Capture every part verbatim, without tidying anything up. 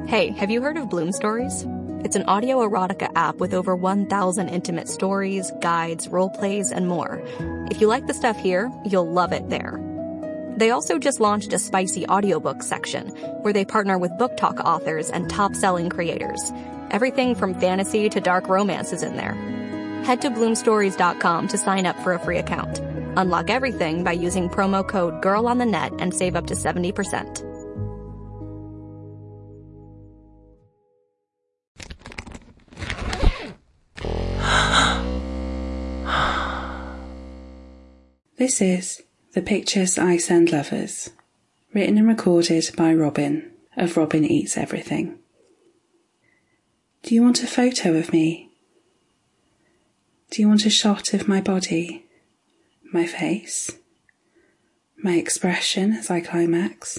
Hey, have you heard of Bloom Stories? It's an audio erotica app with over one thousand intimate stories, guides, role plays, and more. If you like the stuff here, you'll love it there. They also just launched a spicy audiobook section where they partner with book talk authors and top-selling creators. Everything from fantasy to dark romance is in there. Head to bloom stories dot com to sign up for a free account. Unlock everything by using promo code GIRLONTHENET and save up to seventy percent. This is The Pictures I Send Lovers, written and recorded by Robin of Robin Eats Everything. Do you want a photo of me? Do you want a shot of my body, my face, my expression as I climax?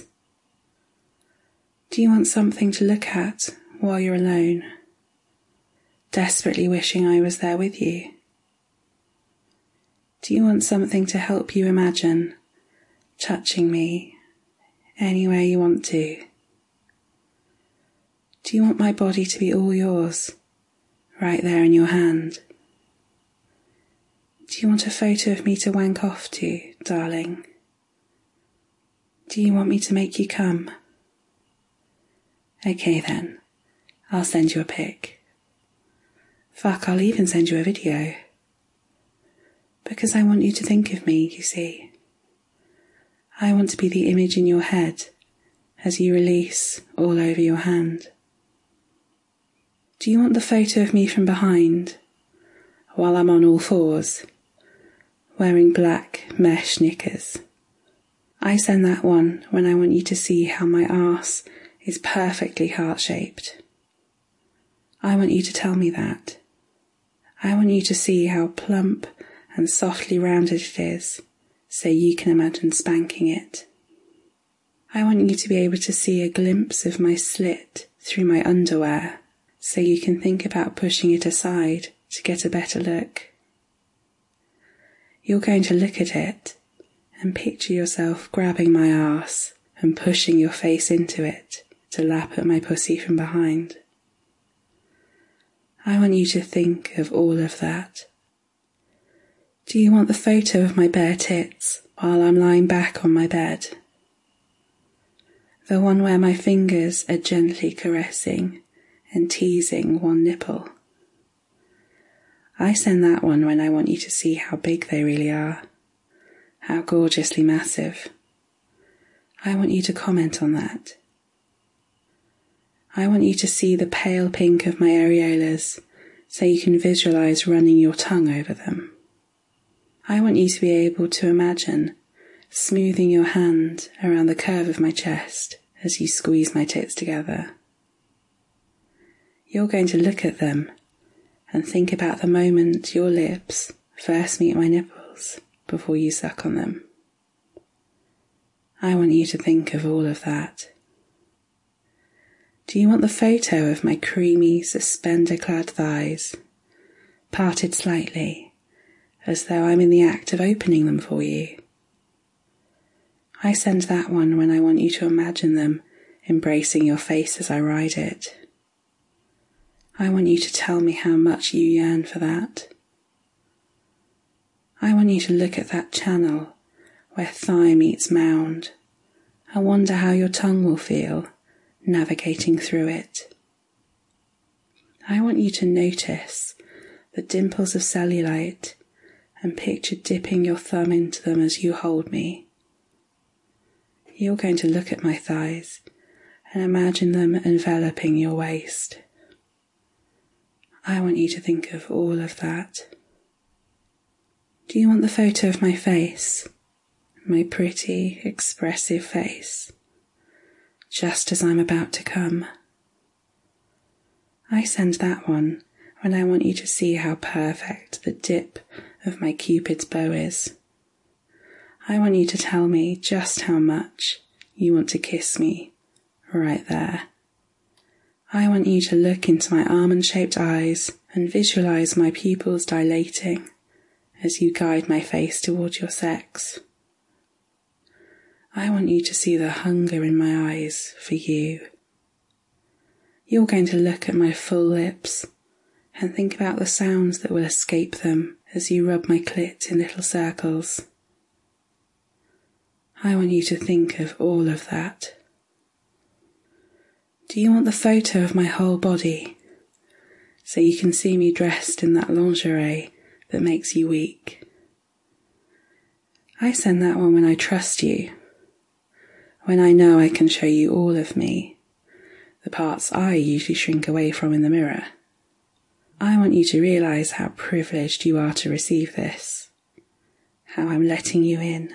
Do you want something to look at while you're alone, desperately wishing I was there with you? Do you want something to help you imagine touching me anywhere you want to? Do you want my body to be all yours, right there in your hand? Do you want a photo of me to wank off to, darling? Do you want me to make you come? Okay then, I'll send you a pic. Fuck, I'll even send you a video. Because I want you to think of me, you see. I want to be the image in your head as you release all over your hand. Do you want the photo of me from behind, while I'm on all fours, wearing black mesh knickers? I send that one when I want you to see how my arse is perfectly heart-shaped. I want you to tell me that. I want you to see how plump and softly rounded it is, so you can imagine spanking it. I want you to be able to see a glimpse of my slit through my underwear, so you can think about pushing it aside to get a better look. You're going to look at it and picture yourself grabbing my arse and pushing your face into it to lap at my pussy from behind. I want you to think of all of that. Do you want the photo of my bare tits while I'm lying back on my bed? The one where my fingers are gently caressing and teasing one nipple? I send that one when I want you to see how big they really are, how gorgeously massive. I want you to comment on that. I want you to see the pale pink of my areolas so you can visualize running your tongue over them. I want you to be able to imagine smoothing your hand around the curve of my chest as you squeeze my tits together. You're going to look at them and think about the moment your lips first meet my nipples before you suck on them. I want you to think of all of that. Do you want the photo of my creamy, suspender-clad thighs, parted slightly, as though I'm in the act of opening them for you? I send that one when I want you to imagine them embracing your face as I ride it. I want you to tell me how much you yearn for that. I want you to look at that channel where thigh meets mound and wonder how your tongue will feel navigating through it. I want you to notice the dimples of cellulite and picture dipping your thumb into them as you hold me. You're going to look at my thighs and imagine them enveloping your waist. I want you to think of all of that. Do you want the photo of my face, my pretty, expressive face, just as I'm about to come? I send that one when I want you to see how perfect the dip of my Cupid's bow is. I want you to tell me just how much you want to kiss me right there. I want you to look into my almond-shaped eyes and visualize my pupils dilating as you guide my face towards your sex. I want you to see the hunger in my eyes for you. You're going to look at my full lips and think about the sounds that will escape them as you rub my clit in little circles. I want you to think of all of that. Do you want the photo of my whole body, so you can see me dressed in that lingerie that makes you weak? I send that one when I trust you, when I know I can show you all of me, the parts I usually shrink away from in the mirror. I want you to realise how privileged you are to receive this, how I'm letting you in.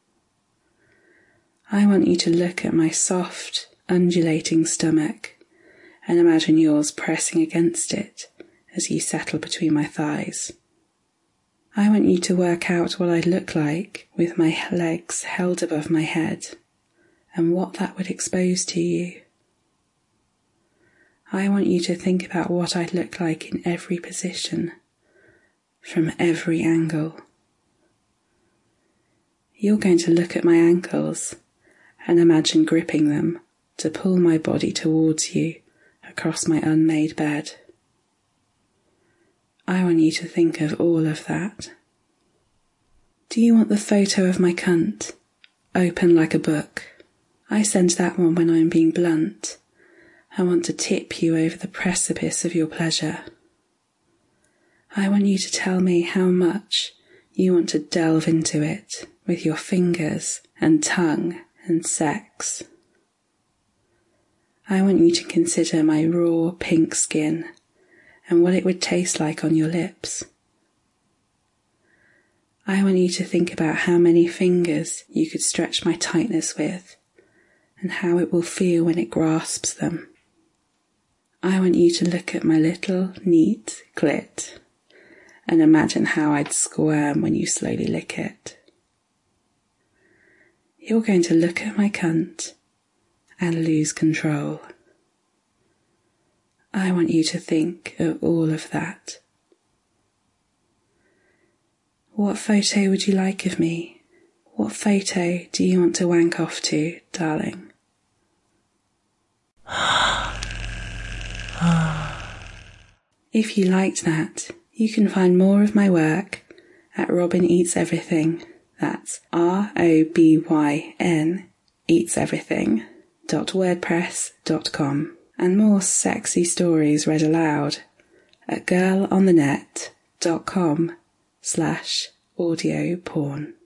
I want you to look at my soft, undulating stomach and imagine yours pressing against it as you settle between my thighs. I want you to work out what I'd look like with my legs held above my head and what that would expose to you. I want you to think about what I'd look like in every position, from every angle. You're going to look at my ankles and imagine gripping them to pull my body towards you across my unmade bed. I want you to think of all of that. Do you want the photo of my cunt, open like a book? I send that one when I'm being blunt. I want to tip you over the precipice of your pleasure. I want you to tell me how much you want to delve into it with your fingers and tongue and sex. I want you to consider my raw pink skin and what it would taste like on your lips. I want you to think about how many fingers you could stretch my tightness with and how it will feel when it grasps them. I want you to look at my little, neat clit and imagine how I'd squirm when you slowly lick it. You're going to look at my cunt and lose control. I want you to think of all of that. What photo would you like of me? What photo do you want to wank off to, darling? If you liked that, you can find more of my work at Robyn Eats Everything. That's R O B Y N Eats Everything dot wordpress dot com, and more sexy stories read aloud at girlonthenet dot com slash audio porn.